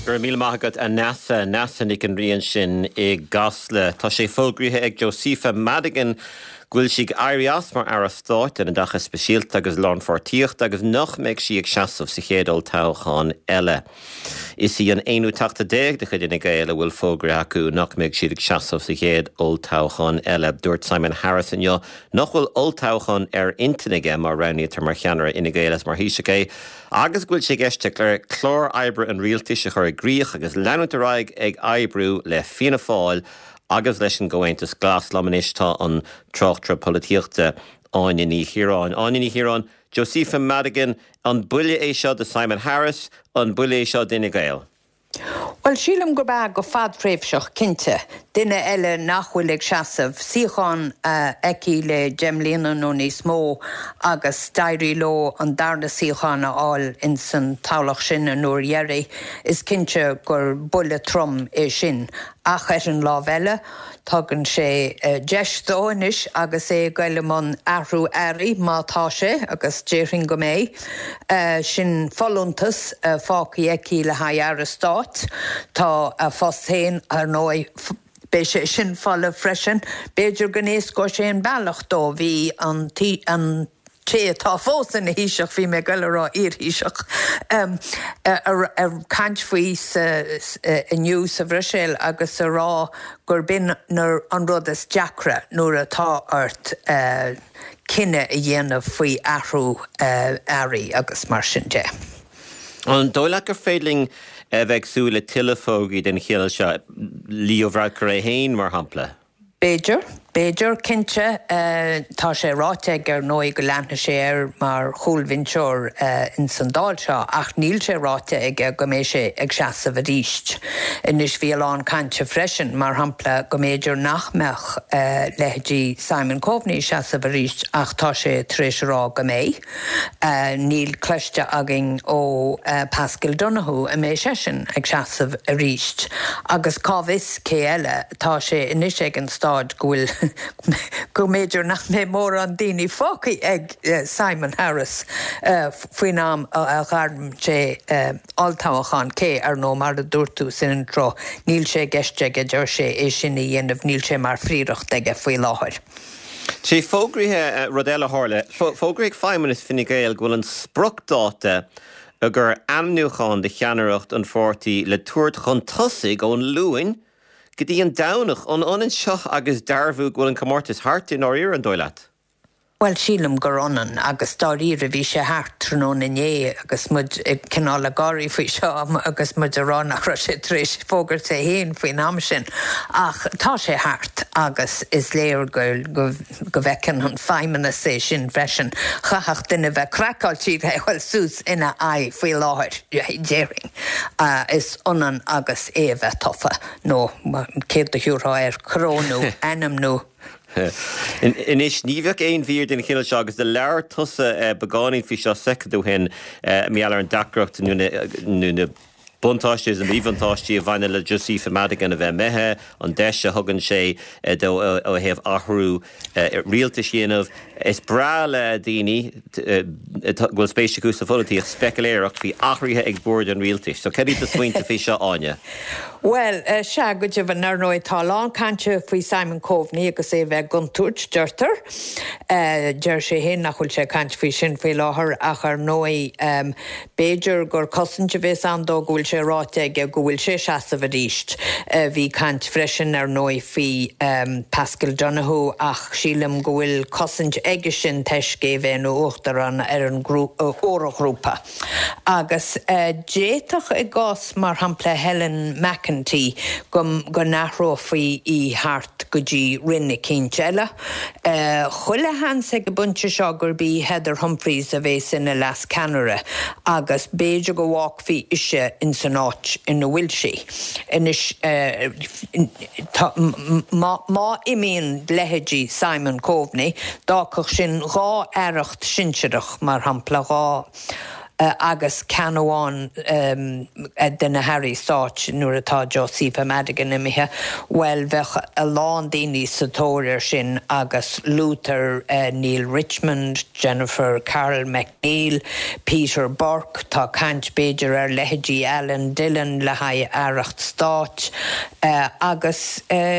Gur míle maithagad a NASA nig an rion sin I gasla. Tá sé fógríthe ag Josepha Madigan gúil siag airí asmar ar a stáit in a dacha speisialta agus lán fortíocht agus nach méid si ag seasamh sa chéadal toghcháin eile. Is í an 1:10 de chud ina gaile bhfuil fógra acu nach méid siad ag seasamh sa chéadal toghcháin eile. Dúirt Simon Harrison jo nach bhfuil olltoghcháin ar intinige mar ranní tar mar cheanara ina gailes mar híise agus gúil sé geiste chlór aibre an rialtaise chur gríoch agus leanútaráig ag aibrú le fianna fáil agus leis an gohaintas glas lamanistá an trochtra políochta áiní Chiaráin. Áiní Chiaráin, Josepha Madigan, an buile é seo de Simon Harris, an buile é seo duine gael. Well, sílam go bag go fad fréimhseach cinnte, duine eile nachhfuil ag seasamh síocháin eici le Gemlíana nó níos mó agus dairí ló an darna síochána áil in san tablach sin an nuair dhearraí is cinnte gur buile trom é sin ach ar an lá bheile tugann sé deistóinis agus é gaile man ahrú airí mátá sé agus déiring go mé sin foluntas fácaí eici le haar a stát tá a fostéin ar nói bé sé sin falla freisin béidir gnééis go sé an bailach dó bhí an té tá fósan híiseach bhí me gaile híiseach cant faoi inniu sa bhrisil agus a rá gur bin nar an rud is deacra nuair atá ort cinenne a dhéanamh faoi ahrú airí agus mar sin de. An dóile gur féiling bheitsúla tilefógaí den chéile se líomhráid go ré héin mar hampla. Béidir cinnte tá sé ráteag ar nói go leanna sé ar mar chúlvinseoir in san dáil seo ach níl sé ráteag go mé sé ag seasamh a ríist. Inis bhíán cante freisin mar hampla go méidir nachmeach leití Simon Coveney seasamh a ríist ach tá sé tréis rá go mé. Níl cleiste agin ó Pascal Donoghue a mé sin ag seasamh a ríist. Agus cábhis cé eile tá sé inis ag an stáid gohfuil go méidir nach mé mór an daoine fácaí ag Simon Harris faoin am a gharm sé altáhachan cé ar nó mar a dúirtú sin an tro níl sé geiste go dúir sé é sin í dhéanamh níl sé mar fríocht aige faoi láthir. Sé fógrithe Rodella Harle, fógraigh feimime is finnig gael gohfuil an spruchdáta a gur amnúcháin de cheanaireacht an fortaí le tuairt chun tosaigh ón luúin go dtí an damhnach an seach agus darbhú gohfuil an comórtas hart in áir an dóileat. Well, sílam gur onan agus dáír a bhí sé hart tróna inné agus mud cinál a gáirí faoi seo agus mud arán nach sé tréis fógart sé héin faoin am sin ach tá sé hart agus is léir go bhecin an feimimena sé sin freisin chaach duine bheith cracáil siad bhfuil sús ina faoi láthir déiring is onan agus é bheith tofa nó céad a hiúrá ar crónú enam nó. Inis níbheach éon bhír den chéile se agus de leir tusa begáí fi seo secadú hen méallar an dacrocht nuna buntáistes an bhíhantáistí a bhaine le Josepha Madigan a bheith methe an deise thugann sé ó heamh athrú rialtas dhéanamh is bra le daoine bhfuil spéisiú sa folaíoch speculéireacht bhí athríthe ag bord an rialtas, so céirí a smaointe fi seo áine. Well, se go dtí bh narnóid tá lán cante faoi Simon Coveney agus é bheith guntuirt deirtar. Deir sé hin nach chuil sé cante faoi sin faoi láthair ach ar nói béidir gur cosinte bhés andó go bhfuil sé ráteag go bhfuil sé seasamh a ríist. Bhí cante freisin ar nói faoi Pascal Donoghue ach sílam go bhfuil cosint aige sin teiscé bhéin ó uachtar an ar an óragrúpa. Agus déitach i gás mar hampla Helen McEntee go nachró faoi í hart go dtí rinne cínteile. Chuile hans ag go bunte seo gur bí Heather Humphreys a bhés in na Las Canara agus béidir go bhhac faoi ise in san áit in na bhfuil sí. Inis má imíonn leithéidí Simon Coveney dácach sin rá aireacht sinseirech mar hampla rá agus ceanháin den na Harry Stáit nuair atá Joseph Madigan imithe well bheith a lán daoine satóir sin agus Luther Neil Richmond, Jennifer Carroll McNeil, Peter Burke, tá cant beidir leithidí Alan Dillon le haidh Aireacht Stáit agus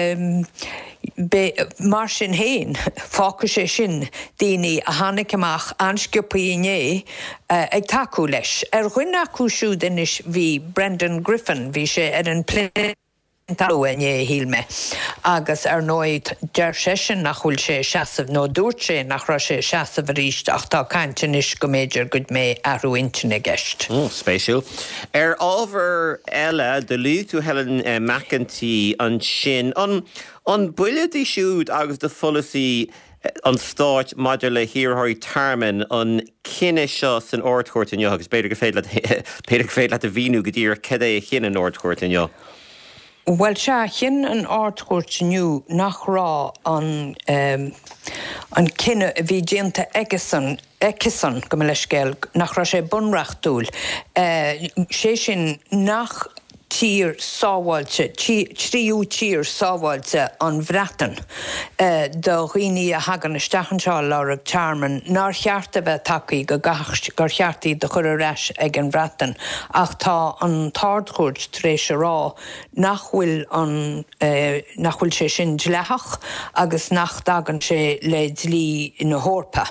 mar sin héin fáca sé sin daoine a tháinig amach ansciúpaí inné ag taú leis. Chuine acu siúd inis bhí Brendan Griffin, bhí sé an plin inné hílme. Agus nóid deir sé sin nach chuil sé seasamh nó dúirt sé nach ra sé seasamh ríist ach tá caintenis go méidir go mé arú intena gceist. Spéisiúil. Ábhar eile de lú tú Helen McEntee an sin an buile dí siúd agus de folaí an Stáit maidir le hiarthirí tarman an cinenne seo san ardchóirt inniu agus beidir go féad le a bhíú go dtír cad é chin an ardchóirt inniu. Well se chin an ardchóirt inniu nach rá an cinenne a bhí déanta Eckison go me leiscéil nach ra sé bunreachtúil. Sé sin nach tír sábháilte, tríú tír sábháilte an bhreatan do rií a hagan isteachanseáil lereg Charman nar chearta bheith tacaí go gur cheartaí do chur reis ag an bhreatan ach tá an tardchúirt tréis rá nachhfuil sé sin dleach agus nach dagan sé le dlí na hórpa.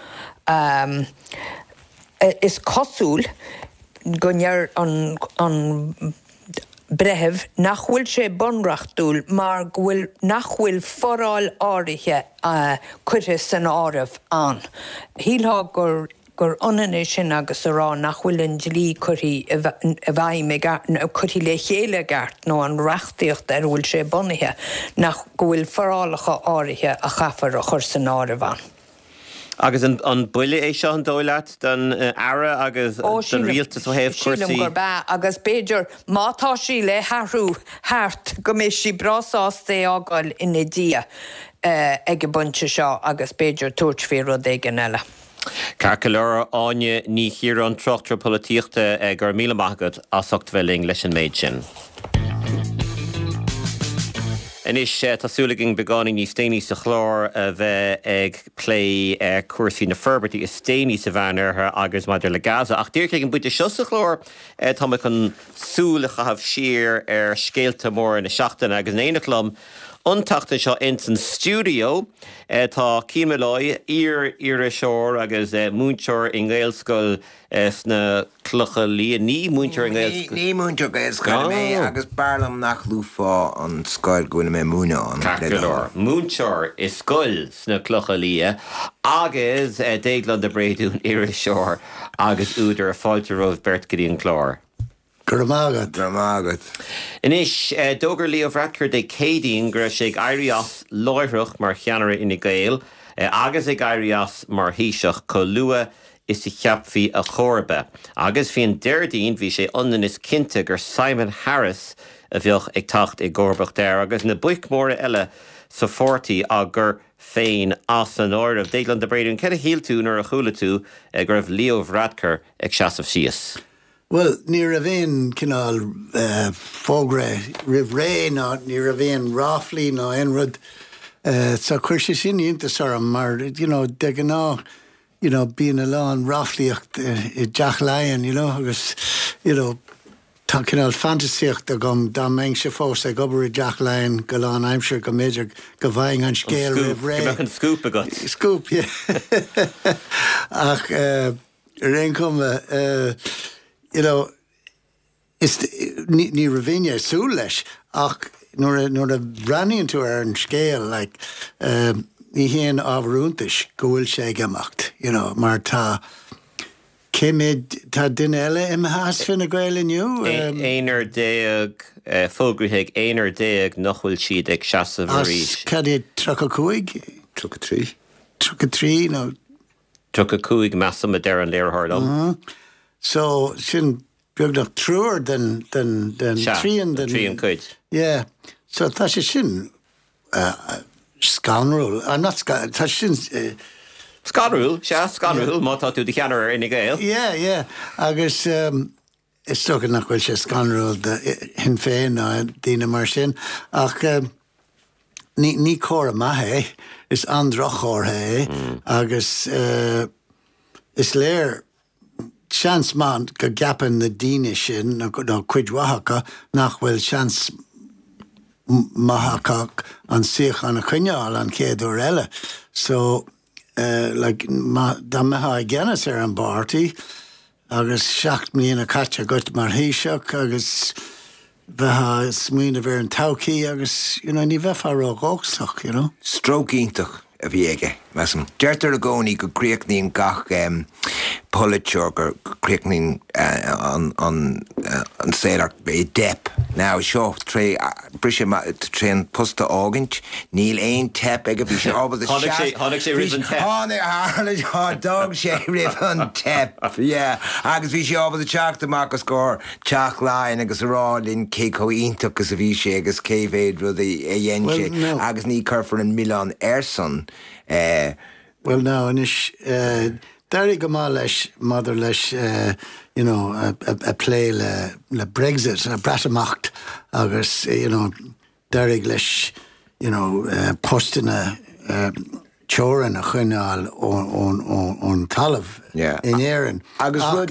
Is cosúil gonnear an brehef nachhfuil sé bunreachtúil mar nachhfuil foráil áirithe cuire san áirimh an. Hílá gur ionané sin agus rá nachhfuil an dlí chuirí a bhaim chuirí le chéile gart nó an reachtaíocht bhfuil sé bunithe nach go bhfuil forálacha áirithe a chafar a chur san áirimh an. Agus an buile é seo an dóileat den ara agus den rialtas ó héamh cuasaí. Agus beidir mátá sí le harú háart go mé sí brasásté ágáil ina dia ag bunte seo agus beidir tuairt fí rud ag an eile. Carca leir áine ní chiar an trochtar políochta gur míle maigad asacht bheling leis an méid sin. Inis tásúlagin begáning ní stéine sa chlár a bheith ag play cuasaí na Ferbertí is stéine sa bhainartha agus maidir le Gaza. Ach dúirclaigh an buinte seo sa chlár tá chun súla chahabh siar scéalta mór na seachtaine agus éanalumm Untachta seo in san studio tá Címe Lóid ire seoir agus múnteir in Gaelscoil sna clocha lí ní múnteir in Gaelscoil. Ní múnteir Gaelscoil mé agus barlam nach lúfá an scoil goine mé múna an. Carcailor. Múnteir is scoil sna clocha lí agus déaglan de bréadún ire seoir agus úidir a fáilte roh Bert Gideon Clár. Gramagad. Inis dógur Leo Varadkar de cédín gur sé éireas láithreach mar cheanara ina Gael agus ag éireas mar híiseach có lua is i cheaphí a chorbe. Agus bhíon deirdín bhí sé ionan is cinnte gur Simon Harris a bheoch ag tacht ag gorbach déir agus na buic móra eile sa fortaí a gur féin as an áireamh déaglan de bréadún cead a híaltún ar a chúla tú gur bh Leo Varadkar ag seasamh síos. Well, ní a bhéon cinál fógra rih ré ná ní a bhéon ráflí ná enrad sa chuir sé sin iontas mar de gan ná bíon a lán ráflíocht I deach lein agus tá cinál fantasíocht a gom dá meng sé fós ag obair I deach lein go lán aimseir go méidir go bhaing an scéal rih ré. Go an scoop agat. Scoop, yeah. Ach réon cuma ní ravíine sú leis ach nuair a braíonn tú ar an scéal ní héon ábharúntais go bhfuil sé gemacht mar tá céimiid tá duine eile imthas fin na Gael inniu éonar déag fógrúthaigh éonar déag nach bhfuil siad ag seasamh arís. Cad é 35? 33. 33 nó 35 measam a deir an léirthardam. So sin beagnach trúr den trían cuid. Yeah. So tá sé sin scanrúil. Tá sin Scanrúil, scanrúil, má tá tú de cheanar in gael. Yeah. Agus is stocha nach bhfuil sé scanrúil hin féin ná dtíine mar sin. Ach ní córa maithe is andrachórtha agus is léir seans man go gapan na daine sin nó cuid Oaxaca nach bhfuil seans maithachach an suich an a chuineáil an céadú eile. So like da meha genas an barty agus 7 mbliana caite gut mar héiseach agus bheitha smuoine bhar an taucií agus ní bheitfar ógóach, Stroke ítach a bhí aige. Deirtar a gcónaí go críochnaín gach Pulitzer gur críochnaín an séileach dep. Now seo brise trían posta ágant, níl éon tep ag a bhí sé ábal a Tháinig sé rih an tep. Tháinig dog sé rih an tep, agus bhí sé ábal a teachta agus scór teach láin agus rálinn céco ítach agus a bhí sé agus céhhéad rud a dhéan sé agus ní curfar an Milan Erson. Well, now, inis Derry go má leis mother leis a play le Brexit a bratamacht agus Derry leis postina choran a chuineáil ón talamh in éireann. Agus rud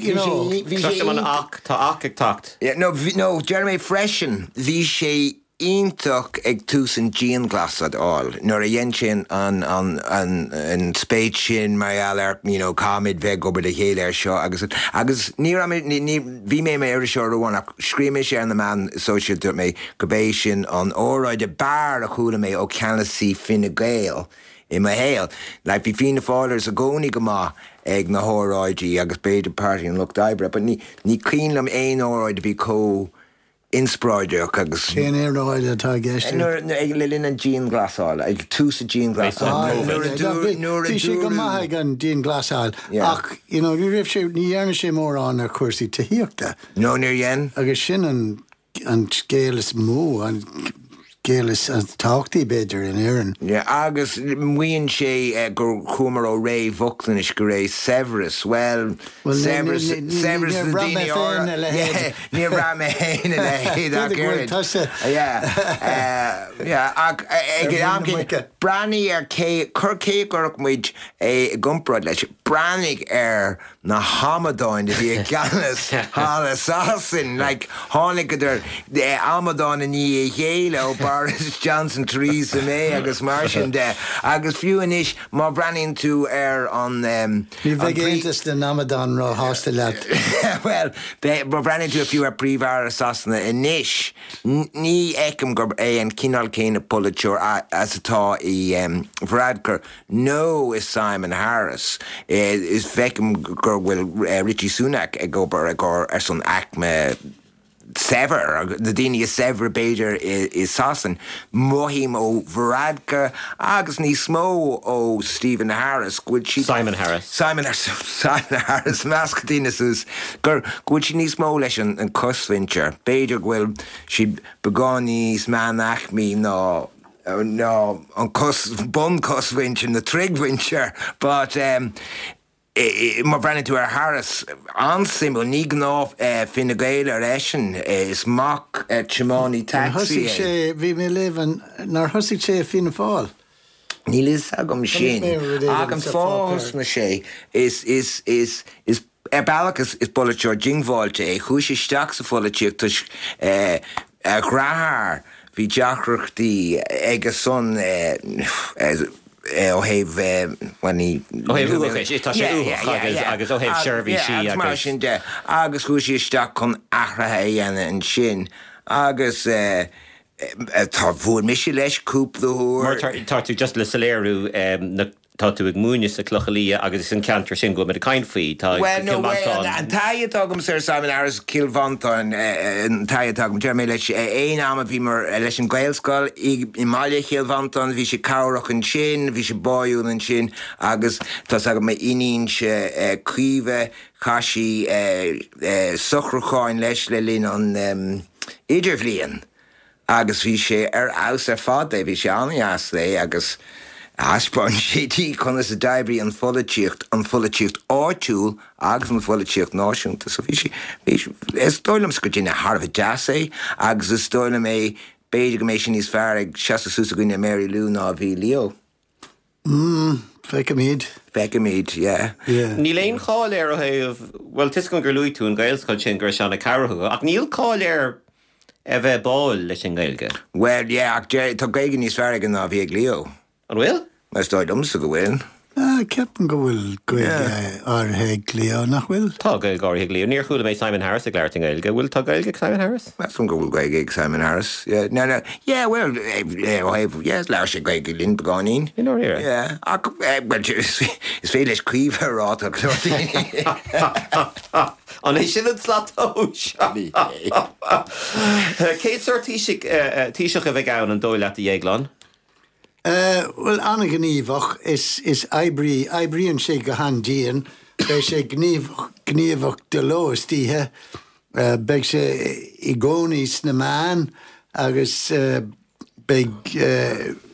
tá ach ag tacht. No, Jeremy Freshen bhí sé ítach ag túsan Jean glasad áil, nuair a dhéan sin an spéid sin mar ealar, cámid bheith gobar de chéile ar seo, agus bhí mé ar seo roháin ach scríime sé an na man social dúirt mé go bééis sin an óráid a bar a chuúla mé ó Ceannasaí Fine Gael i ma héal. Like bhí Fianna Fáilears a gcónaí go má ag na hóráidí agus beidir party an Loch Dibre, but ní cíanlam éon óráid a bhí có inspráideach agus cén éráid atá gceiste ag le linn an Jean glasáil ag túsa Jean glasáil Bhí sé go maithe an Jean glasáil ach ní raibh sé ní dhéarna sé mór an ar cuasaí taíochta. No níor dhéan agus sin an scéal is mú an Géalas an táchtaí beidir in éireann. Agus muíonn sé gur chumar ó ré bhuachtain is go ré Severus. Well, Severus the daine ára. Ní ra mé héine le héad a gcéirid. Brannig ar chur cé gorach muid gumpraid leis. Brannig ar na Hamadáin de bhí ganas hála sásin, like tháinig idir Hamadáin a ní chéile ó Boris Johnson, Theresa May agus mar sin de agus fiúin is má brenin tú ar an Ní bheith géantas den Hamadáin rá hásta leat. Well, má brenin tú a fiú ar príomhhar asasna inis ní eicem gur an cinál céine Pulitzer as atá i Varadkar. No is Simon Harris. Is fecem gur bhfuil Richie Sunak ag gobar ag ar son acme sever, the daine is sever beidir is sasan mohim ó Varadkar agus ní smó ó Stephen Harris Simon Harris mascadínas gur gúil si ní smó leis an cosvincher beidir bhfuil si begáin níos manach mí ná an bon cosvincher na trigvincher, but má brenn tú ar Harris ansimú ní gnáf Fine Gael ar eisian is mac Chimani taxi. Bhí mé levan nar thosaigh sé Fianna Fáil. Ní lis agam sin ag an fás na sé is bailachas is Pulitzer jingváilte chúis isteach sa Pulitzer tus gráthar bhí deachrachtaí ag a son ó héh agus ó héh seirbhí sí agus chúis isteach chun achrathe dhéana an sin agus tá bhfuil mis leis cúplaúir. Tá tú just le saléirú tá tú ag múine sa clochalí agus is an cantar sin go med a cain faoi. An taid agam Sir Simon Harris Kilvantain an taid agam Jeremy leis éon am a bhí mar leis an Gaelscoil i Máile Kilvantain bhí sé cabhrach an sin, bhí sé báú an sin agus tá agam mé inín se cuimhe chaisí suchracháin leis le linn an idirbhlíon agus bhí sé ar aus ar fad bhí sé anheas lé agus Aspáin sétí chuna sa daibrí an folatíocht áitiúil agus an folatíocht náisiúnta. So bhí is dóilm go dtí na Harbh jazz é, agus is dóilm é beidir go mééis sin níos fearr ag seasta súsa goine Mary Lou ná bhí Leo. Feicimid, yeah. Ní léon cháil ar well, tis gon gur luú an gailscoil sin gur seanna cartha, ach níl cáil ar bheith báil leis an gailge. Well, yeah, ach tá gaige níos fearr ag ná bhí ag Leo. An bhfuil? Mas dóilm sa go bhfuil. Ceapan go bhfuil gailge árthaigh Leo nach bhfuil? Tá gailge árthaigh Leo. Níor chuala mé Simon Harris ag leart an gailge. Bhfuil tá gailge Simon Harris? Mas go bhfuil gaige ag Simon Harris. Yeah, no. Yeah, well, yes, leir sé gaige Lynn Begánín. In áir? Yeah. Ach, well, is féad leis cuimh rát ag An é sin an slatós. Céad sort tíiseach a bheith gán an dóil at a dhéaglan? Well, anna gníomhach is eibríonn sé go handíon, beidh sé gníomhach de lóas títhe, beidh sé I gcónaí na man, agus beidh,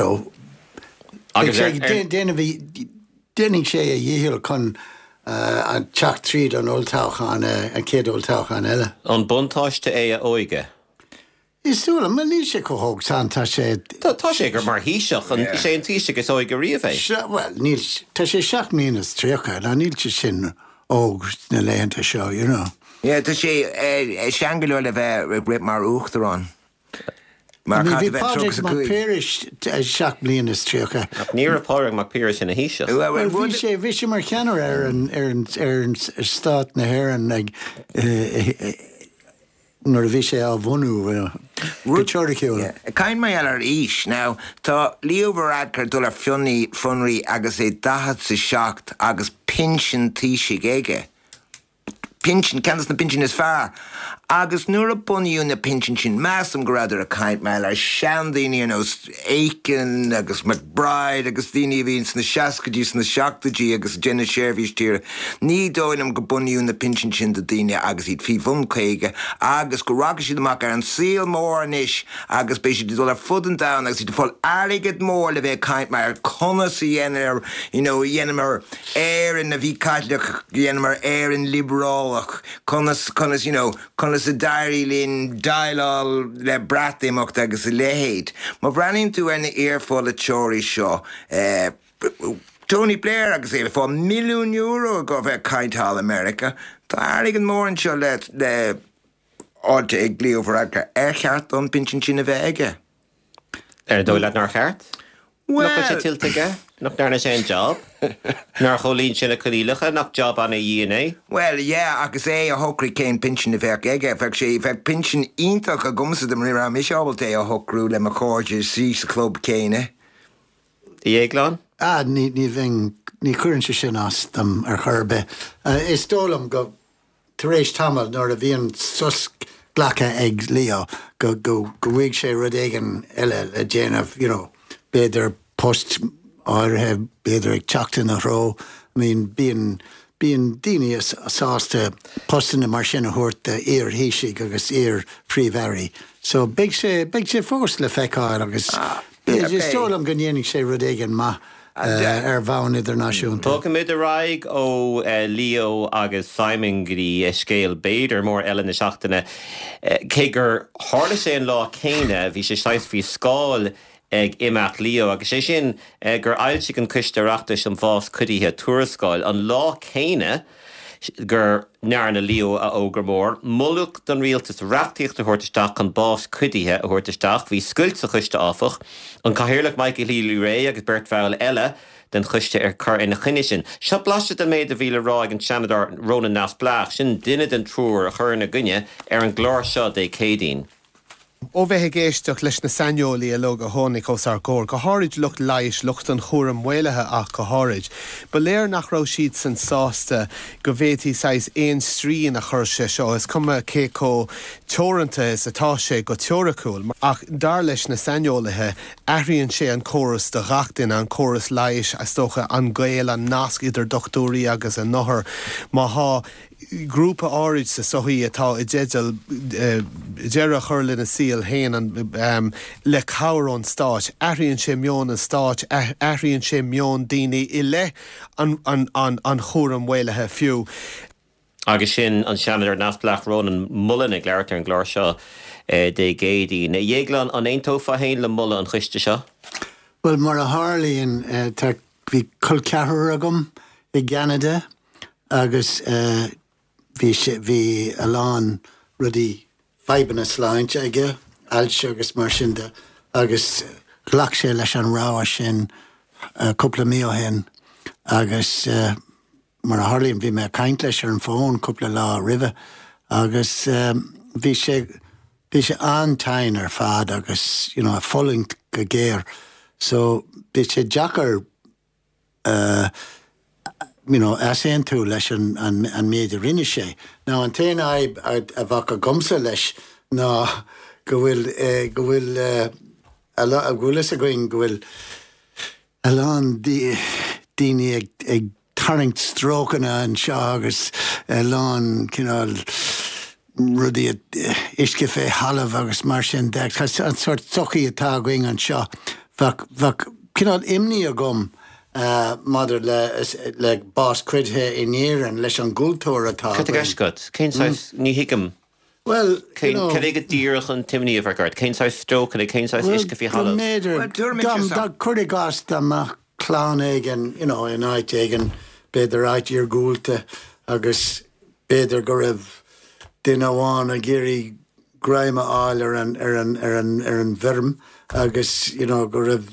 dénig sé a dhéhil chun an teach tríd an oltáchan, an céad oltáchan eile. An buntáiste é a óige? Is túla, ma ní sé go hóg san tá sé... Tá sé gur mar híiseach an sé an tíise is óige riomh. Well, tá sé 7 mínas tríocha, na níl sé sin óg na léanta seo, you know. Yeah, tá sé seangail le bheith rip mar uachtarán. Mar bhí pádraig mar Píris 7 mínas tríocha. Níor a pádraig mar Píris in a híiseach. Well, bhí sé mar ceanar ar an stát na hhéireann ag... Nor bhí sé á bhunú Teiriciúil. Cain mai ar ís. Now, tá Leo Varadkar dul ar funraí agus é dahad sa seacht agus pinsin tíise géige. Pinsin, ceantas na pinsin is fearr. Agus nuair a buníú na pinsin sin measam go raidir a caint meil ar sean daoine Aiken agus McBride agus daoine bhíonn na seascadí na seachtaidí agus Jenna Shervís tíre. Ní dóinam go buníú na pinsin sin de daoine agus iad fí bhumcéige agus go raga siad amach ar an síl mór anis agus béis siad dul ar fud an down agus iad fáil airigid mór le bheith caint meil ar conas a dhéanamar, dhéanamar air in na bhí caitleach, dhéanamar air in liberálach, conas, conas a dairi linn dailal le bratimach agus a lehéid. Ma bhreanín tú ar na éarfáil a teoirí seo. Tony Blair agus é fá €1 million go bheith caintáil America. Tá airigin mór an seo le áilte ag Leo Varadkar cheart an pinsin sin a bheith aige. Dóilad nar cheart? Nach sé tiltige? Nach darna sé an job? Nar cholín sin a chudílacha nach job anna dhéana? Well, yeah, agus é a hocraí cén pinsin a bheith aige. Feic sé bheith pinsin ítach a gumsa am rira miseábal é a hocrú le a cóide sí sa club céine. Dhéaglan? Ní cuirann sé sin as dam ar churbe. Is dólam go taréis tamil nor a bhíon sus glacha ag Leo go bhuaigh sé rud éigen eile le déanamh, beidir post áirithe beidir ag teachtain a ró. Bíon daoine asásta postan na mar sin a thuirta éar hísigh agus éar príomhheirí. So beidh sé fós le feicáil agus is tólam go ndéanamh sé rud éigen ma ar bhain idirnáisiúnta. Tóca mid a raig ó Leo agus Simon gurí scéal beidir mór eile na seachtaine. Cé gur tharla sé an lá céine bhí sé 6 fí scáil ag imeach Leo agus sé sin gur ailsigh an cuisteachtas an bhás cudíthe tuarascáil an lá céine gur nearna Leo a ógur mór, mulach don rialtas reachtaíocht a thuirtaisteach an bás cudíthe a thuirtaisteach, hí scuilt a chuiste áfach, an caithearlach Michael Healy Ray agus Bert Fowle eile den chuiste ar chur ina chuine sin. Seo blaiste den méid a bhíle ráig an Shanadar Ronan Nas Blach sin duine den trúr a chur na gunne ar an glór seo dé cédín. Ó bheith géisteach leis na sanneolaí a log a tháinig os ar cór, go háirid lucht leiis lucht an chóram mhuilethe ach go háirid. Ba léir nach rá siad san sásta go bhétí sais éon stríon a chur sé seo, is cuma cé có teoranta is atá sé go teoracúil, ach dar leis na sanneolathe aithríonn sé an córas de gachtain an córas leiis as tócha an gael an nasc idir doctóí agus an nothar má há grúpa áid sa soí atá I dédal dearach chur lena síl héin an le cabhrón stáit, aithríonn sé meón an stáit, aithríonn sé meón daoine I le an chóram mhéilethe fiú. Agus sin an seanidir nasplach rón an mullen ag leirtar an glár seo dé géadí. Na dhéaglan an éontófa hain le mulla an chuiste seo? Well, mar a Harlíonn tá bhí colceathar agam I Canada agus bhí aláin rudí feibanna sláinte aige ailte agus mar sinnta agus ghlach sé leis an ráha sin cúpla mío hen agus mar a Harlíonn bhí me caint leis ar an fón cúpla lá ribhe agus bhí sé antain ar fad agus a folling go géir so bhí sé Jackar as éon tú leis an méidir rinne sé. Ná an téine a bhacha gomsa leis ná go bhfuil a going aláin daoine ag tarringt strócanna an seo agus aláin rudí isce fé halamh agus mar sin de an sort sochaí atá going an seo bhah imní a gom mother le bás cuidthe in éan leis an gúltóir atá. Cad a gascot? Cén sáis ní hiicam? Well, cad ag díoch an timní a bhargart? Cén sáis stroke and cén sáis isce fí halamh? Well, chuirde gas amach clán éigen, in áit éigen beidir áit ar gúlta agus beidir go raibh duine amháin a géirí graime áil ar an bhirm agus, go raibh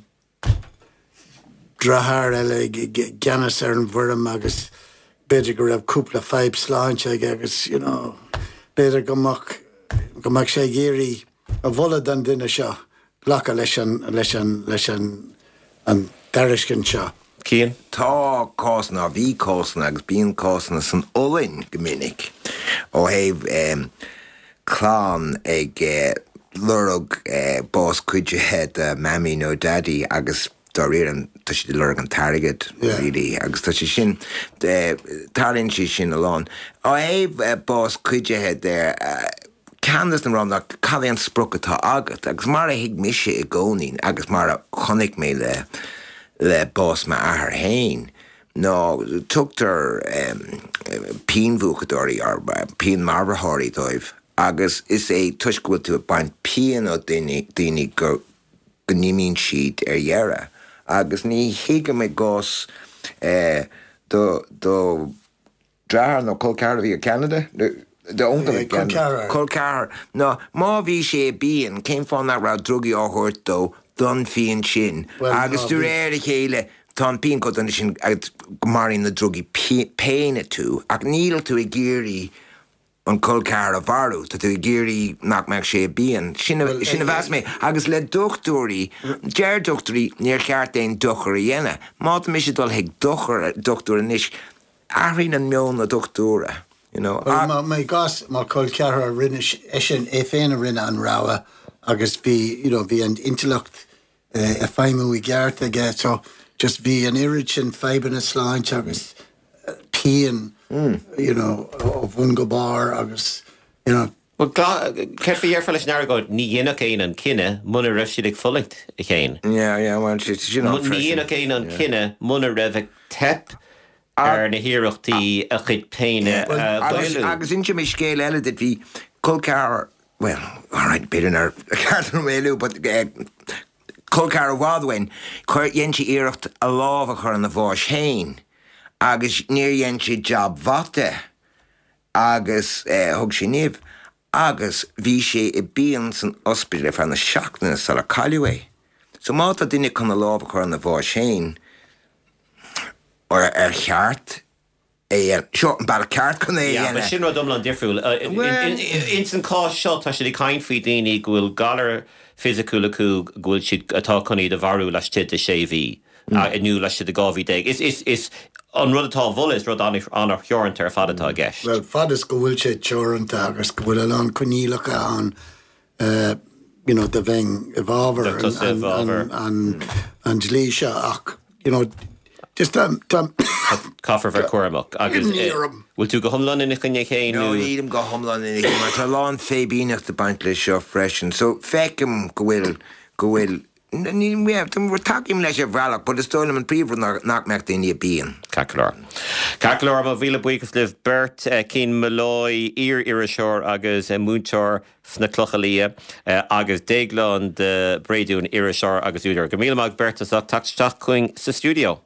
drahar eile ganas ar an bhirm agus beidir go raibh cúpla feib sláinte agus, beidir gomach sé géirí a bholad an duine seo ghlacha leis an dariscin seo. Cian? Tá cásna, bhí cásna agus bíon cásna san olainn gomininic ó héh clán ag lurug bás cuidethe mammy nó daddy agus dorían tá si lurug an tarigad ri agus tá si sin tarlinn si sin aláin. Ó héh bás cuidethe there Candas an ram nach cadéan sprocatá agat agus mar a hiag mise I gcónaín agus mar a chonig mé le bás me ahar hain. No, tugtar pínbhúchadóirí ar pín marbathirí dóibh agus is tuisgúil tú baint pían ó daoine go nímín siad ar dhearra agus ní hiige me gás do drahar nó colcarhí a Canada de ónta colcar no má bhí sé bíon céim fáin nach ra drugaí áthairt dó don fion sin agus dú réir a chéile tá píon go an sin marín na drugaí péine tú ach níl tú I géirí an colcar a bharú tá tú I géirí nach meach sé bíon sinna bheas mé agus le dochtúirí deir dochtarí níor cheart éon dochar a dhéine má mé sé dul heag dochtúir inis aithríonn an meón na dochtúra. Mé gas má colcar a rinne sin féin a rinne an ráha agus bhí an intellecht a feimú I gceart aige so just bhí an irid sin feibanna sláinte agus pean ó bhun go bar agus Well, ceir fí dhearfa leis nearagóid ní dhéanach éon an cinenne muna raibh siad ag fullacht I chéin. Ní dhéanach éon an cinenne muna raibh ag tep ar na hiireachtaí a chud péine agus inse mé scéil eile dat bhí colcar well, all right, beidir ar ceartan méú, but colcar a bhádhain chuir dhéintí iireacht a lábh a chur an na bháis hain agus níor dhéintí job bhate agus thug sé nimh agus bhí sé I bíon san ospidal fan na seachtainna sa le caiiliú so má tá duine chun na lábh a chur an na bháis hain or cheart seo an bail ceart chun é sin rud domlan difriúil in san cá seo tá sé cain faoi daoine ghfuil galar physicúla acu ghfuil siad atá chunaí de bharú leis tiid a sé bhí a nu leis siad a gábhí déag is an rud atá bhil is rud anar cheoranta ar fad atá gceist. Well, fad is go bhfuil sé teoranta agus go bhfuil an conílacha an de bhein i bhábhar an dlí seo ach Just Caithfear bheith cuaramach agus bhfuil tú go thomlan ina chuine chéin No, nílim go thomlan ina mar tá lán fébíach de baint lei seo freisin. So fecim go bhfuil we're talking leis bhheach, but is stoilm an príomhar nach mecht daoine bíon. Caclár má bhíle buchas libh Bert cín malói ar seoir agus múnteir sna clochalí agus déagláin de bréidún ar seoir agus úidir. Go míle mag Bert asach tasteach chuing sa stúdio.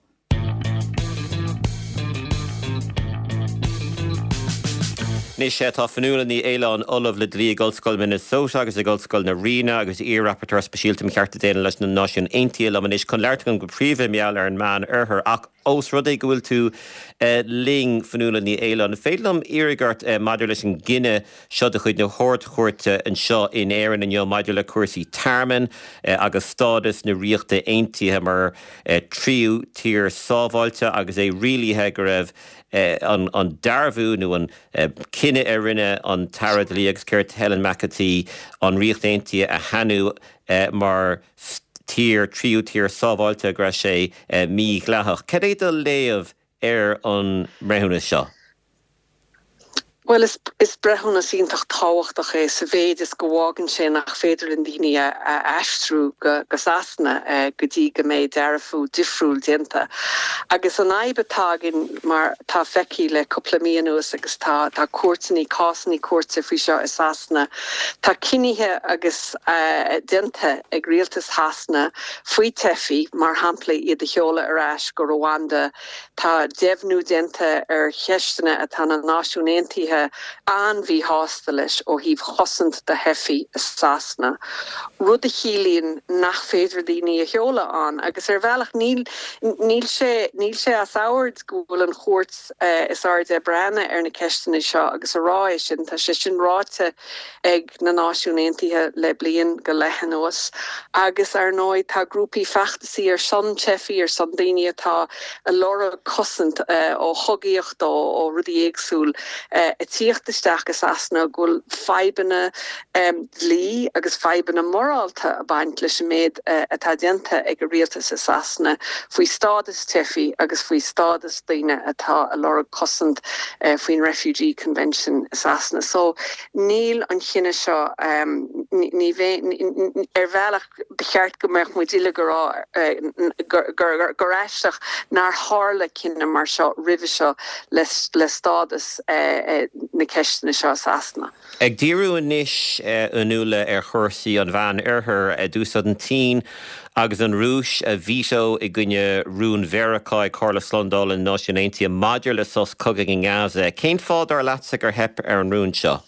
Nis sé tá fanúla ní Éileán Olaf le dlí Gulscoil Minnesota agus a Gulscoil na Rina agus rapporteur speisialta cearta déana leis na Náisiún Aontaithe Lamanis chun leirte go príomh meall ar an man arthar ach os rudé go bhfuil tú ling fanúla ní Éileán. Féadlam iarigart maidir leis an Gine seo de chuid na chóirte an seo in éireann an maidir le cuasaí tarman agus stádas na riachta Aontaithe mar tríú tír sábháilte agus rilíthe go raibh an darbhú nó an cinenne rinne an tarad líags ceirt Helen McAtee an riocht Aontaithe a hanú mar tríú tír sábháilte gra sé mí ghlathach. Cad é do léamh ar an mreithúna seo? Well, is brethúna síntaach táhachtach sa bhéad is go bhágann sé nach féidir an daoine a aistrú go sasna go dtí go méid dearfú difriúil déanta. Agus an aibetágin mar tá feici le coppla míonús agus tá cuairtaí cásanní cuairte faoi seo is sasna. Tá cinithe agus déanta ag rialtas hasna faoi tefií mar hampla iad a cheola arás go Rwanda. Tá deimhnú déanta ar cheistena atá na Náisiún Aontaithe an bhí hásta leis ó híh chosant de hefií is sasna. Rud a chilíonn nach féidir daoine a cheola an, agus ar bhealach níl sé as áhard go bhfuil an chóirt is áirde brena ar na ceistena seo agus a rá sin tá sé sin ráite ag na Náisiún Aontaithe le bliain go leithanós agus ar nóid tá grúpaí feachtasaí ar son tefií ar son daoine atá a lora cosant ó chogaíocht ó rudí éagsúil tíochtasteach is asna gúil feibanna lí agus feibanna morálta a baint leis méid atá déanta ag a rialtas is asna faoi stádas tefií agus faoi stádas daoine atá a lora cosant faoin Refugee Convention is asna. So níl an chinine seo ní ar bhealach becheart go meach mu díle goráisteach nar hála cinenne mar seo rih seo le stádas na ceistena seo asna. Ag díú inis anúla ar chósaí an bhean arthar dúsad an tí agus an rúis a bhíseo i gcuine rún Veracai Carla Slondal in Náisiún Aontaithe maidir le sos cogadh in Gaza. Cén fád ar leatsa gur hep ar an rún seo?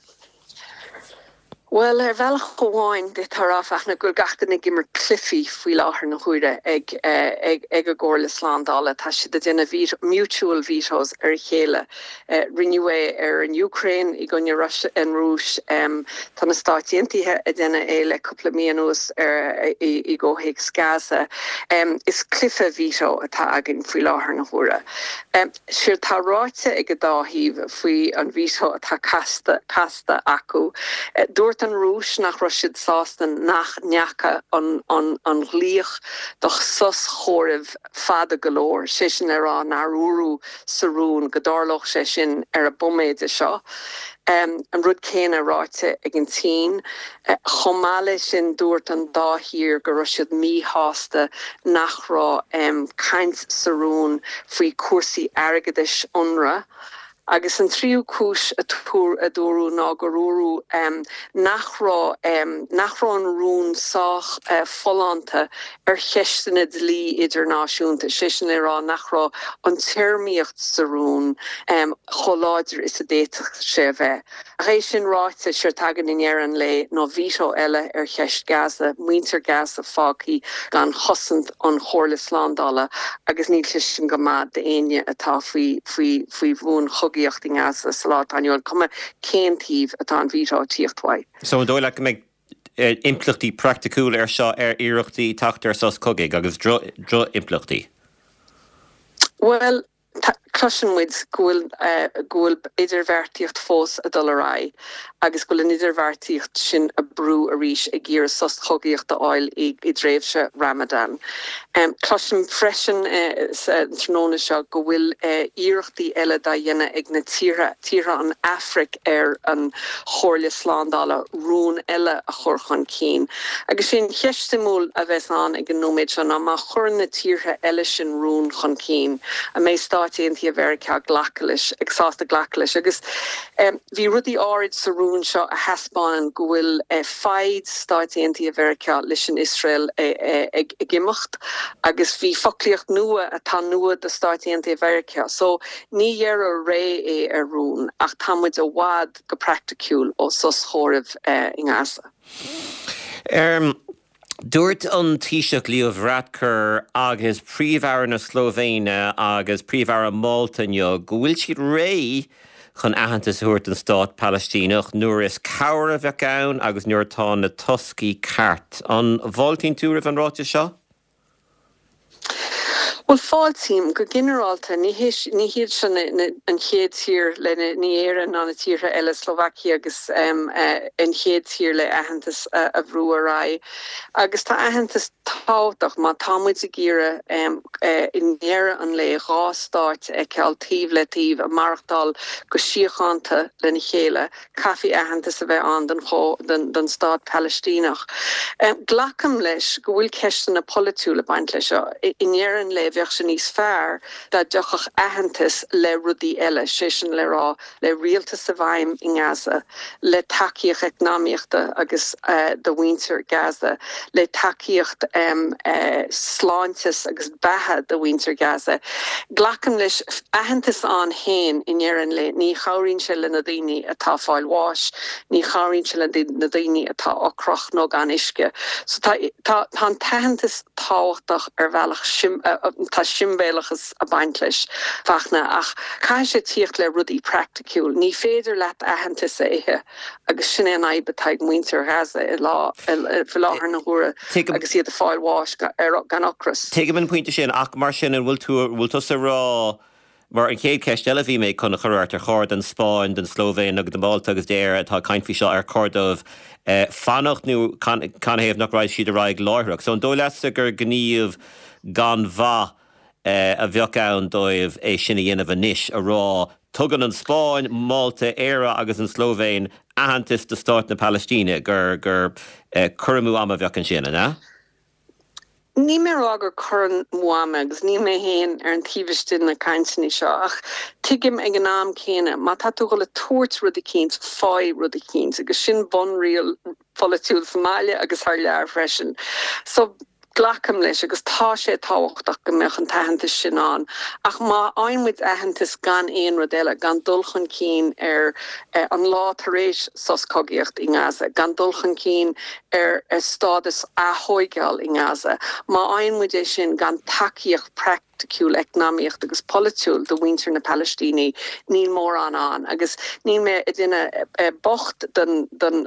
Well, ar bhealach go bháin de tarráfach na gur gatainnig immer cliffií faoi láthair na chuide ag a ggóir le Slándála tá si de déanana mutual vetoes ar chéile. Rinneé ar an Ukraine i gcoinne Russia an Rúis tá na Stáit Aontaithe a déanana é le coppla míonús i ggóthaigh Gaza. Is cliffe veto atá agin faoi láthair na chuire. Siar tá ráite ag a dáthíomh faoi an veto atá casta acu. Dúirt an rúis nach Russiad sástan nach neacha an líoch doch sus chóirh fada golóir sé sin ará nar úrú sarún godárloch sé sin ar a buméide seo. An rud céine ráite ag an tí chomáile sin dúirt an dáthír go Russiad míháasta nach rá caint sarún faoi cuasaí airgeadais UNRWA. Agus an tríú cúis a dúrú ná go rúrú nach rá an rún sách folánta ar cheistena lí idirnáisiúnta sin rá nach rá an termíocht sa rún choláidir is a déitach sé bheith. A rééis sin ráite seir tagan in éan le nó vító eile ar cheist Gaza, muinter Gaza fágaí gan chosant an chóir le Slándála agus níl sin go mad de aine atá faoi bhún chogaíocht in Gaza salát annual cuma céintíh atá an vító tíochthaid. So an dóile go méid implachtaí practicúil ar seo ar iireachtaí tacht ar sos cogaigh agus dro implachtaí. Well, Clusianmuid gúil idirvertíocht fós a dollarái, agus gúil an idirvertíocht sin a brú a ríis ag ggéar sos chogaíocht a áil i dréimhse Ramadan. Clusian freisin tróna seo go bhfuil íirechtaí eile da dhéine ag na tíre an Afric an chóirle sláándála rún eile a chorchan cín. Agus sin cheistimúil a bheits an ag an nóméid se ná má chur na tíre eile sin rún chun cín a mé stáitiantí America glacalis, exásta glacalis. Agus bhí rudí áid sa rún seo a hespáin go bhfuil feid stáitiantí America leis an Israel ag gimimecht, agus bhí foclíocht nua a tá nua de stáitiantí America. So ní dhear a ré a rún ach támuid a bhád go practicúil ó sos chóiribh in Gaza. Dúirt an Taoiseach Leo Varadkar agus príomhhear na Slóvéine agus príomhhear Malta go bhfuil siad ré chun aitheantas thuairt an Stát Palestínach nuair is cabhar a bheith ann agus nuair atá na toscaí ceart. An bháltaín tú an ráite seo? Well, fáiltíim go generalta ní hiad sin an chéad tír le ní éan an tíre eile Slovakia agus an chéad tír le aitheantas a bhrúará. Agus tá aitheantas táach má támuid a gíre in néire an le rástáit ag cealtíh letíh a marachtáil go siochananta le na chéile, caithfí aitheantas a bheith an den Stát Palestínach. Glacham leis go bhfuil ceistan na politúla baint lei seo in néire le bheith sin níos fearr dat deochach aitheantas le rudí eile sin le rá le rialtas sa bhaim in Gaza, le takeíocht economíochta agus do winter Gaza, le takeíocht sláintas agus bethe do winter Gaza. Glacham leis aitheantas an héin in éan le ní chairíonn se le na daoine atá fáil bháis, ní chairíonn se le na daoine atá ocrach nó gan isce. So tá aitheantas táhachtach ar bhealach tá simbélachas a baint leis fachna ach cai sé tíocht le rudí practicúil. Ní féidir leat aitheantas éthe agus sin an aibbeteag winter Gaza i láthar na húra agus iad a fáil bháis gan ocras. Teigim an pointe sin ach mar sin an bhfuil tú sa rá mar an chéad ceistelle bhí mé chuna chuirt ar chord an Spáin, den Slóvéin agus den Malta agus déir atá caintfí seo ar cordmh fannacht nó canhéamh nach ráid siad a ráig láithreach. So an dóileasa gur gníomh gan bha a bheoch ann dóibh é sinna dhéanamh a níis a rá tugan an Spáin, Malta, Éire agus an Slóvéin aitheantas de Stát na Palestíne gur cuireamú am a bheoch an sinna, na? Ní mé agur churan muama agus ní mé héin ar an tíbhaiste na caintní seo ach tuigim ag an náam céine má tá tú go le tuairt rud a cíns fáid rud a cíns agus sin bonríal folitiúil Somália agus thar leabhar freisin. So glacham leis agus tá sé táhachtach go meach an taitheantas sin an ach má aimmuid aitheantas gan éon rud eile gan dulchan cín ar an lá tar éis sos cogaíocht in Gaza, gan dulchan cín ar stádas athóigeáil in Gaza, má aimmuid é sin gan takeíocht practicúil economíocht agus politúil do winter na Palestíní níl mór an agus ní mé i dine bocht den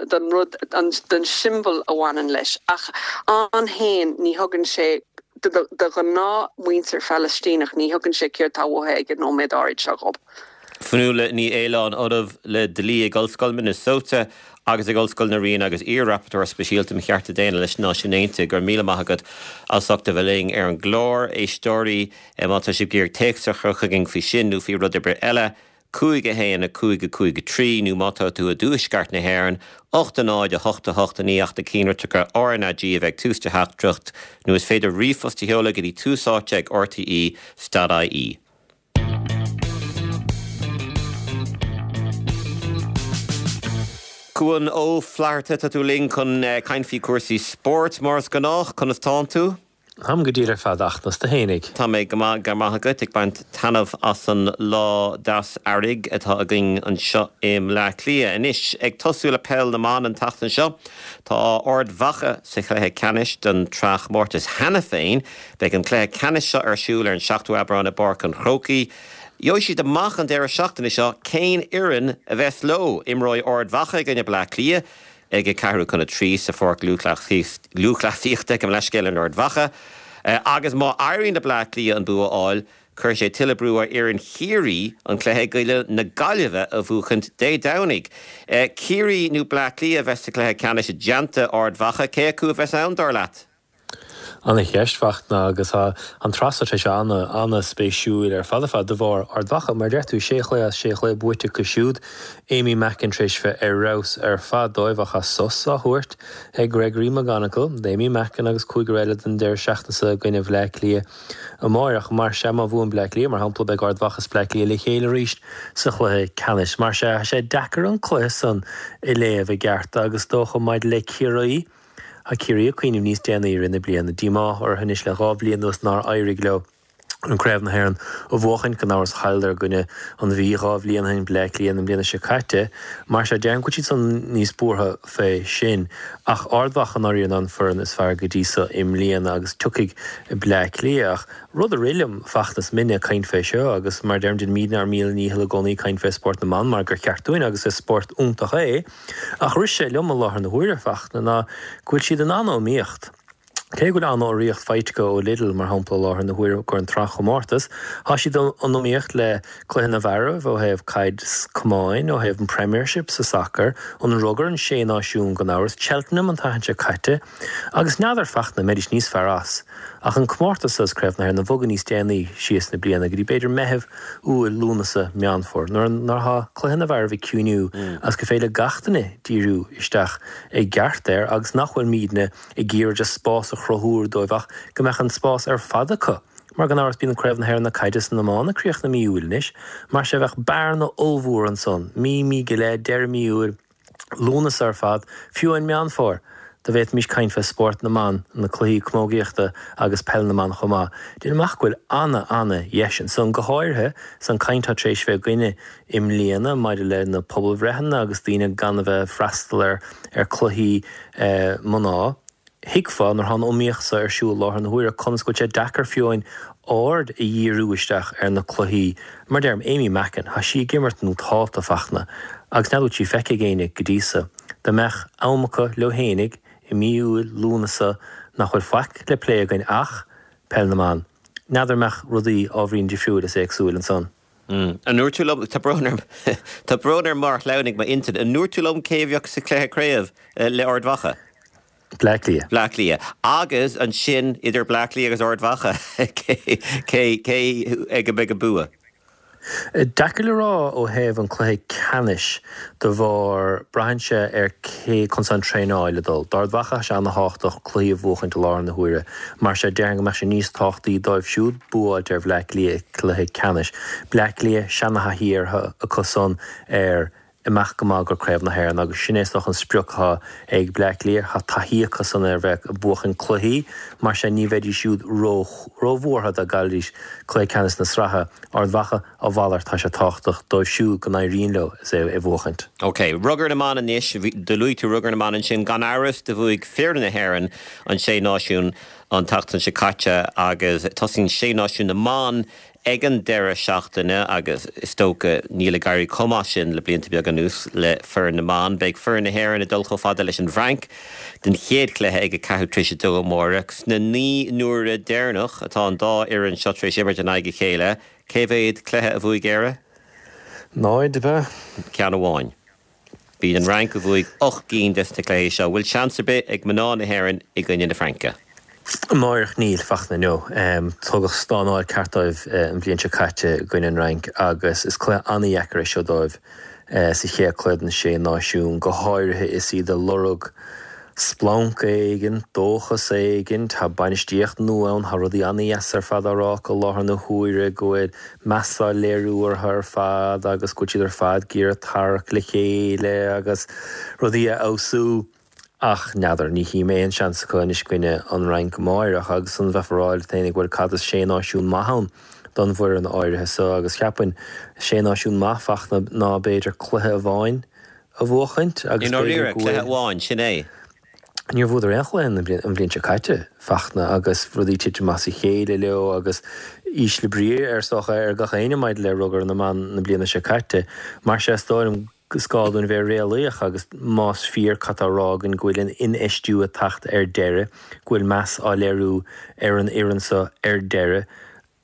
symbol a bhhanan leis ach an héin ní thugann sé de go ná winter Palestínach ní thugann sé céir táhathe ag an nóméid áid se gob. Fanúla ní éileán ormh le delí ag Ollscoil Minnesota agus ag Ollscoil na Rion agus Raptor speisialta chearta déana leis náisiúnénta gur míle maithagad alsachta bheling ar an glór é stóirí mátá si gur teachsa chucha gin fhí sin nó fí rud bre eile, cúige héan a cúige trí nó mátá tú a dúisceart na hhéann, 8 a 8 níachta cínar tugur RNG a bheith tústa heachtracht nó is féidir riomfosta heola go dtí túsáte ag RTE Stad.ie. Cuan ó flairte tú ling chun caintfí cuasaí sport mars ganách chun is tá tú? Am go dtír ar fadachnas de hénig. Tá mé go maithagad ag baint tanmh as an lá das airigh atá a gin an seo im le clia. Inis ag tosú le pell na man an tatan seo, tá ord bhacha sa chluthe canis den trach mórtas hena féin, beag an chluthe canis seo ar siúil ar an 7 ebrán a bar an chrócaí. Jo si de machchan déir seachtainna seo céin ian a bheith ló imróid ord bhacha gnne ble clia ag ceú chuna trí sa fór lúchlaíochta go leiscéile an ord bhacha. Agus má airíonn de ble clia an buáil chuir sé tilebrú ar an chiirí an cléthe gaile na gaileheh a bhuachant dé danig. Ciirí nó Blacklí a bheits cléthe ceanna sé deanta ardhacha cé acu a bheits ann dar leat. Anna cheistfacht na agus an trasa se anna spéisiúil fad de bhór ardhacha mar deirtú séchlé buite go siúd Amy McIntrish fe raus fad dóibhacha sos a thuirt ag Gregory McGonagall, Amy Mackin agus cúigeréile den deir seachtansa gine Blacklí a máireach mar sem a bhún Blacklí mar hampla beag ardhachas Blacklí le chéile ríist sa chluthe canis mar sé dechar an cluis an I léamh I gceart agus dócha maid le ciaraí a cirí a cuioinú níos déana í rinne bliana dímá ar thunis le ráblion dos ná éirigh le an creibh na hhéan ó bhóchain go náras chaildir gunne an bhí ráblion hain Blacklíon an bliana se caite, mar sé dean go san níos búrtha fé sin ach ardhacha an áíon an fearn is fear go dísa imlíon agus tuigh Blacklí ach rud a rilim fachtas minne cain fé seo agus mar derm din mína ar míl ní hela gcónaí cain fé sport na man mar gur ceartúin agus is sport úntaach ach ris sé leom a láthar na huiir fachna ná gúil siad an anó míocht. Cé go an áíocht feit go ó Lidl mar hampla láthar na huiir gur an trach mórtas, há siad an nóíocht le cluiche na bharah ó heh caid cumáin ó heh an Premiership sa soccer an rugar an sé náisiún go náras Cheltenham an tahanse caite agus neadar fachna méidir níos fearrás. Ach an cummórtas as creibh na bhogan níos déanaí síos na bliana go dtí beidir meheh lúnasa meánfór nar há cluiche na bharah cúniú as go féile gatainna díú isteach ag gceart agus nachfuil mídne I ggéir just spás a chrothúr dóibhach go meach an spás ar fadacha. Mar gan áras bín an creibh na hhéir na caiideas na mána críoch na míúilnis, mar sé bheith bear na olbhúr an son, mí go le 10 míúil lúnas ar fad fiúin meánfór. Da bhéit mís cain fe sport na man na cluí cmógaíochta agus pell na man chomá. Dín amachcuil anna dhéisin son go háirthe san caintá trééis bheith gine im líana maidide le na pobl bhreithanna agus dtíine gan bheith freistal ar cluí maná. Hiicfá nar han omíochsa ar siúil láthar na huiir conas go sé dechar fiúin ord I dhíúisteach ar na cluí. Mar derm Amy Mackin, ha si gimmert nó táta fachna, agus nadú tí feice géine go dísa. Da mech ámacha lehénig I míúil lúnasa nach chuir faic le pléagain ach pell na man. Nadidir meach rudaí ábhríonn difriúil is éagsúil an son. An nuairtúlom tá bronar mar lenig ma inted an nuairtúlom céimheach sa cléthe créamh le ardhacha. Blacklí. Agus an sin idir Blacklí agus ardhacha cé ag a bua. Dacail rá ó heh an cluthe canis do bhór brahanse ar cé concentréáile dul. Dardhacha se an na háach clí a bhóchaint lá na huire, mar sé deanga me sé níos táchtaí dóibh siúd buáid ar Blacklí cluthe canis. Blacklí seanatha híar a cosán ar imach go má gur creibh na hhéir agus sinnéach an sprioctha ag Blacklí ha taíocha san ar bheith buchan cluthaí, mar sé ní bhéidir siúd rómhórtha a gailís cluthe canis na sratha ardhacha a bhhailart tá sé táchtach dóibh siúd go naíon le is é bhóchaint. Ok, rugar na man níos de luú tú rugar na man sin gan áras de bhuaig fear na hhéireann an sé náisiún an tatan se caite agus tosín sé náisiún na man ag an deire seachtaine agus istócha níla gairí comá sin le blianta beag an nús le fear na man, beag fear na hhéireann a dul cho fada leis an Frank, den chéad cluthe ag a caiú tríise do mórach na ní nuair a déirnach atá an dá ar an seotrééis immert an aige chéile, cé bhéad cluthe a bhuaig éire? Náid de be? Cean amháin. Bhí an rank a bhuaig 8 cín desta lééis seo, bhfuil seansar bit ag maná na hhéireann I gcoinne na Franca. Máirich níl fachna nó, tógach stánáil cartáibh an blion se caite gcoinne an rank agus is clé annaíachar seo dóibh sa ché clédan sé náisiún go háirithe is iad a lorug splánca éigen, dóchas éigen, tá banistíocht nuán har rudí annaíasar fad ará go láthar na huaire gofuil measa léirú ar fad agus go idir fad gír tarc le chéile agus rudí ausú. Ach neadar ní hí méon seansa chuis cuine an rank máireach agus an bheithráil ténig bhfuil cadas sé náisiún maithan don bhfuir an áirithe so agus ceapain sé náisiún maithfachna ná beidir cluthe a bháin a bhóchaint agus beidir cluthe bháin sin é. Níor bhúidir échlein an bblion se caite fachna agus rudí tiite más I chéile leo agus ís le bríir ar socha ar gachéine maid le rugar na man na bliana se caite mar sé stáilm Scáún bheith réalaíoch agus más fíor catarrágan ghuiilinn in eistú a tacht ar deire, ghuiil meas á léirú ar an iireansa ar deire,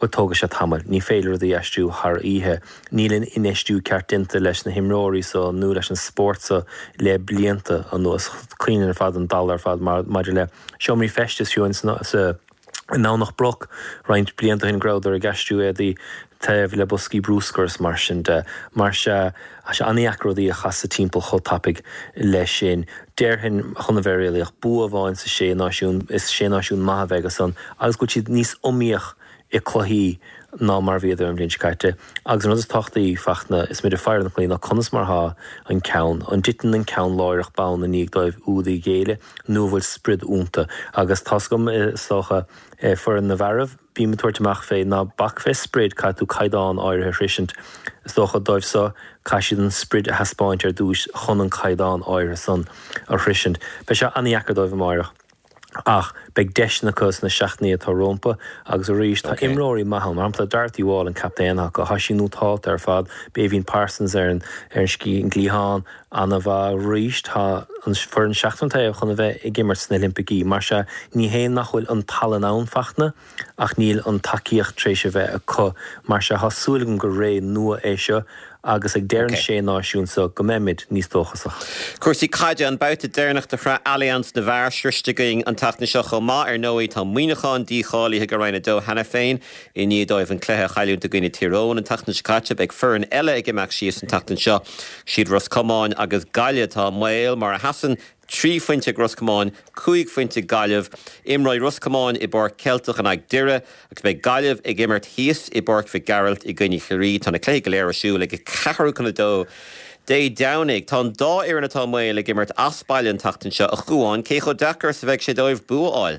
tóga sé tamil, ní féidir the eistú har ihe, nílinn in eistú ceartinte leis na himróí so nu leis an sportsa le blianta an nuas cleanan fad an dollar fad maidir le siomrí festis siúin sa ná nach brok reint blianta hin grauder a gasú di tef le buski brúskurs mar sin de mar se aníacrodí a chasa timppel chotapig lei sin déir hin chuna veriach bu a bháin sa sé náisiún is sé náisiún maithvegas an agus go siad níos omíoch I chluhí ná mar bhíad an bblionn caite. Agus an tochtaí fachna is mid a fear an clín ná conas mar há an ceann, an ditan an ceann láireach bán na níag dóibh údaí géile, nó bhfuil sprid únta. Agus tascom socha for an na bharabh, bí me tuairteach fé ná bacfé sprid cai tú caiidán áirithe risint. Socha dóibh sa caiisiad an sprid a haspáint dúis chun an caiidán áirithe san a risint. Be se aníachar dóibh máireach. Ach, beg deisna cos na seachnaí atá rompa agus a ríist tá imróí maham ampla dartaí bháil an captéanach go hasisiú táilt ar fad be hín Parsons ar an cí an glíháin anna bha ríist tá an for an seachtaintaobh chuna bheith I gimmert sna Olympicí mar se ní héon nachhfuil an talan ann fachna ach níl an takeíocht tréise bheith a co mar se hasúlagan go ré nua é seo agus ag déirn sé náisiún sa go méid níos tóchasach. Cuasaí caide an bouta déirnach de fra Allianz na bhar sristegaing an tachna seo chomá ar nóí tá muoineáin díálaíthe go rainna dó hena féin I ní dóibh an cléthe chailúnta gine tíróin an tachna caite ag fearn eile ag imeach síos an tachtan seo siad Roscomáin agus Gaile tá mail mar a hasan 3 fointe Roscomáin, 5 fointe Gaileh, imráid Roscomáin I bar Celtach an ag dire, agus bheith Gaileh ag immert híos I bar fi Geralt I gine chirí tána clé go léir siú le go cearú chuna dó. Dé danig tá dá ar an atá mail ag immert aspáilin tachtan seo a chuáin, cé chu dechar sa bheith sé dóibh buáil.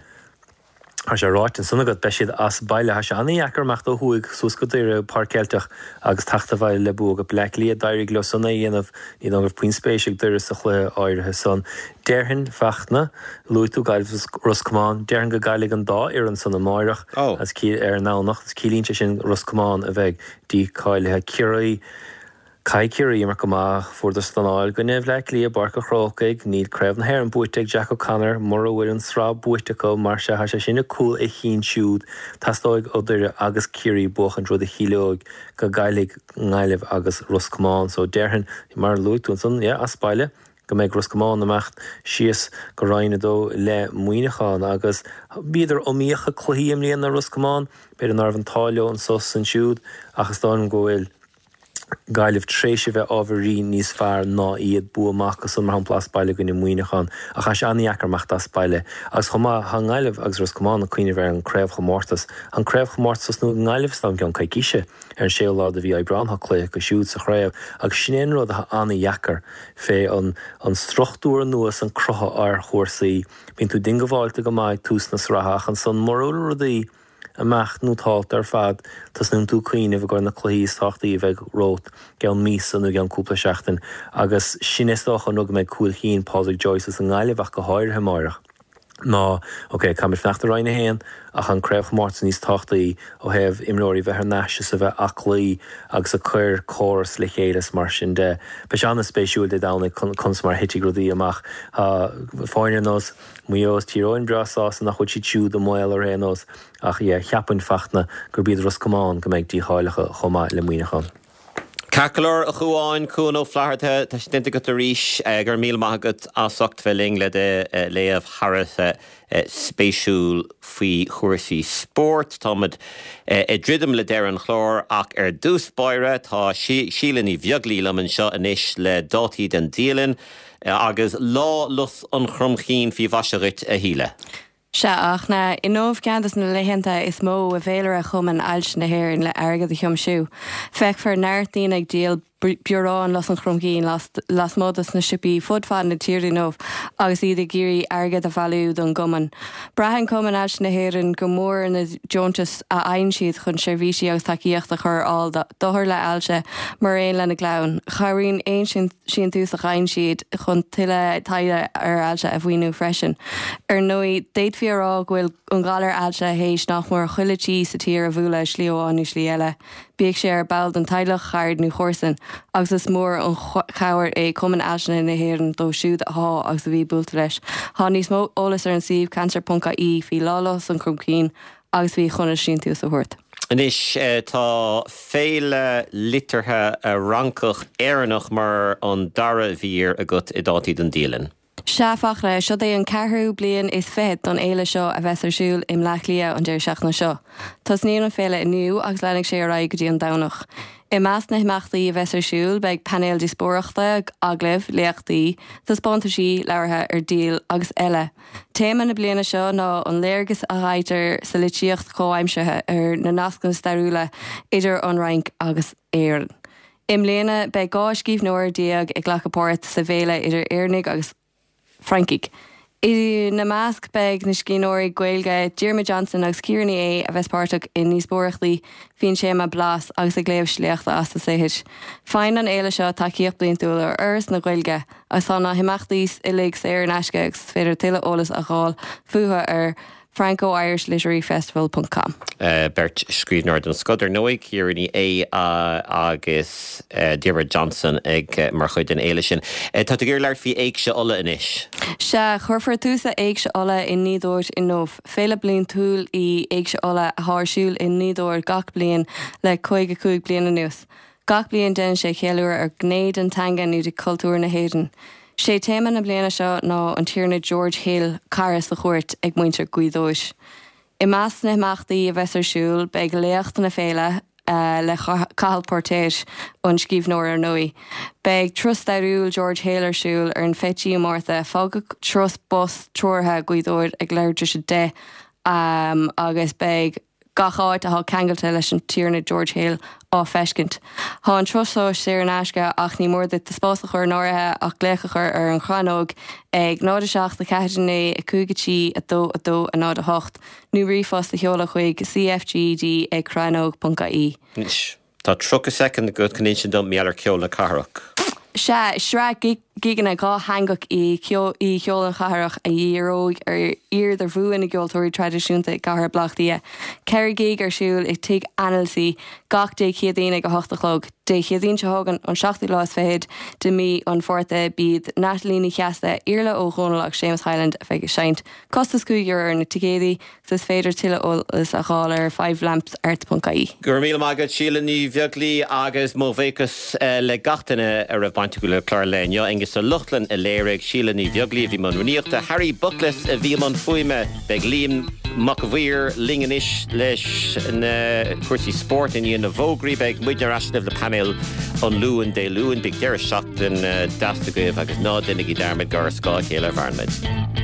Has sé ráit an sunna go beisiad as baile has sé aníachar meach do thuig sús go dtíir parcelteach agus tachta bhaile le bú go bleclí a dairí le sunna dhéanamh ní an go puinspéisiach dúir sa chlé áirithe son. Déirhin fachna luú Gailh Roscomáin, déirhin go gaiigh an dá ar an sunna máireach as cí ar nánach cílínte sin Roscomáin a bheith dí cáilethe curaí Cai Curie mar go má fuair stanáil go neh le lí a barca chrócaig níl creibh na hair an buiteag Jack O'Connor mar bhfuil an srá buiteach mar se ha sé sinna cool I chin siúd tastáig ó dúire agus Curie buchan dro a chiileog go gaiigh Gaileh agus Roscomáin so déirhin mar luú san aspáile go méid Roscomáin amach sios go rainna dó le muoineáin agus bíidir omíocha chluhíim líon na Roscomáin beidir nar an táileo an sos san siúd agus dá an gohfuil Gaileh tréise bheith ábharí níos fearr ná iad bu amach san mar an plás baile gine muoineáin a cha sé aníachar meach das baile agus chumá ha Gaileh agus Roscomáin na cuioine bhar an creibh chomórtas an creibh chomórtas nó Gaileh stam gan caiiciise ar an séolá a bhí Aibranth clé go siúd sa chréibh agus sin rud a aníachar fé an struchtúr nuas an crotha ar chóirsaí bíonn tú dinge bháilte go maiid tús na srathach an san marúla rudaí amach nó táilt ar fad tas nún tú cuioine bh gur na chluhíos táchtaí bheith rót gan mís an gan cúpla seachtain agus sin is dócha nó go méid cúil hín Padraig Joyce an Gaileh ach go háirithe máireach. Ná, kam fnachta roiine héan ach an creibh mórta níos táchtaí ó hebh imróí bheith ar náise sa bheith aclaí agus a chuir córas le chéiles mar sin de. Be se anna spéisiúil de dána cons mar hitigrodí amach fáinne nos muos tíróin brasás nach chud si tiú do móil ar rénos ach cheapan fachna gur bíad Roscomáin go méid díáilecha chomá le muoineáin. Cacolor a chuáin cún ó flaharthe tá stinta go a ríis gur míl maigad asocht felling le de léamh Harris spéisiúil faoi chuirsaí sport támad dridum le deir an chlór ach ar dús baire tá sílan í bheaglí leman seo inis le dátaí den díalan agus lá lus an chrumchín fi bhaisirit a híle. Se ach na inómh ceantas na leihananta is mó a bhéilear a chum an ailt na hhéireann le airgad a thiomsú. Feic fear neirtíín ag díal buráin las an chrumcíín las módas na sipi fudfad na tíirí nómh agus iad a géirí airgad a bhú don goman. Brahan cum an ailt na hhéireann go mór na Joontas a aon siad chun seirbhísí agus takeíocht a chur áil dothir le ailte mar éon lena glán. Chaíonn éon sin tús a chain siad chun tuile taide ar ailte a bhhaoinú freisin. Ar nóí déad fiorrá ghfuil an gáir ailte hééis nach mór chuiletí sa tír a bhúla slíomháin is slí eile. Bíag sé ar bail an tailech chaird nó chósan agus is mór an cabhar é cuman eisina na hhéireann dó siúd a há agus a bhí búlta leis. Tá níos mó ólas ar an sibh cancer.í hí lálas an chrumcín agus bhí chuna sin tú sa thuirt. Anis tá féile litarthe a rancach éannach mar an dara bhír a gut I dátí den dílan. Seafach le seo é an ceathrú blian is fed don éile seo a bheitharsúil im lelia an deir seachna seo. Tás níon an féile inniu agus lenig sé ra go dtí an danach. I meas na himachtaí a bheitharsúil beag panel dispóireachta aglah leachtaí tá spontaí leirthe díal agus eile. Téman na bliana seo ná an léirgus a háitir sa litíocht comhaimsethe na nascan starúla idir an rank agus éan. Im léana beag gá scíomh nóir díag ag ghlachapóirt sa bhéile idir éarnig agus Frankig. I na másc beg na scíóirí Gaeilge Diarmaid Johnson agus Kieran a bheitspáirteach in níos bóireachtaí hín sé a blas agus a gléamh sléachta as sa séhid. Fáin an éile seo takeíocht blion túla ars na Gaeilge agus tána himachtaís I lig sa ar an aisce agus féidir tuile ólas a gháil fuatha franco-irishlitteraryfestival.com. Bert scríbnar don Scudder Noig Kieran agus Diarmaid Johnson ag mar chuid den éile sin. Tá gur leir fhí éag se ola inis. Se churfar túsa éag se ola in nídóir in nómh. Féile blion túil I éag se ola a thásúil in nídóir gach blion le 5 blion anuas. Gach blion den sé chéúir ar gnéad an tanga nu de cultúr na héidir. Sé téman na bliana seo ná an tíirna George Hill caras a chuirt ag muintear guidóis. I meas na himachtaí a bheitharsúil beag léocht na féile le cahal portéis an scíomh nóir ar nui. Beag trustarúil George Hill arsúil ar an fetí mórta fágad trus bus trútha guidóir ag leirte se de agus beag gacháid a cheangailta leis an tíirna George Hill á feiscint. Tá an trosá sé an aisce ach ní mór de spásachar náirithe ach léchachar ar an chranóg ag 9 de ceithna a cúgatí a dó a 9 nu rifos de heola chuig CFGD ag chranóg.ai. Tá tro a second a go connin sin dom méallar ceola carach. Se sra giganna gá hangach I cheolan chaharach a dhéróg ar iad ar bhuain na geoltóirí tradiisiúnta gahar blachtaí. Ceir gig ar siúil ag tuig analsaí gach dé chiaadín ag 8 dé chiaadín se hagan an 16 lás féid de mí an forta bíd Natalie cheasta Irla ó Ghonalach Seamus Highland a feige seint. Costas cúgur ar na tigédaí sus féidir tiile ólas a gáil ar 5lampsart.ai. Gur míle mágad síle ní bheaglí agus móvécas le gatainine ar a baintúla chlár lein. Engus a luchtlan a léireg síle ní bheaglí bhí man runíochta Harry Buckles a bhí man fuime beag líam macahhuiir linganis leis na cuasí sport in na bhógraí beag muidir asnamh le panel an luúan dé luúan beag deir seach den dastagah agus ná dunig I Diarmaid gar scá chéile bharnmid.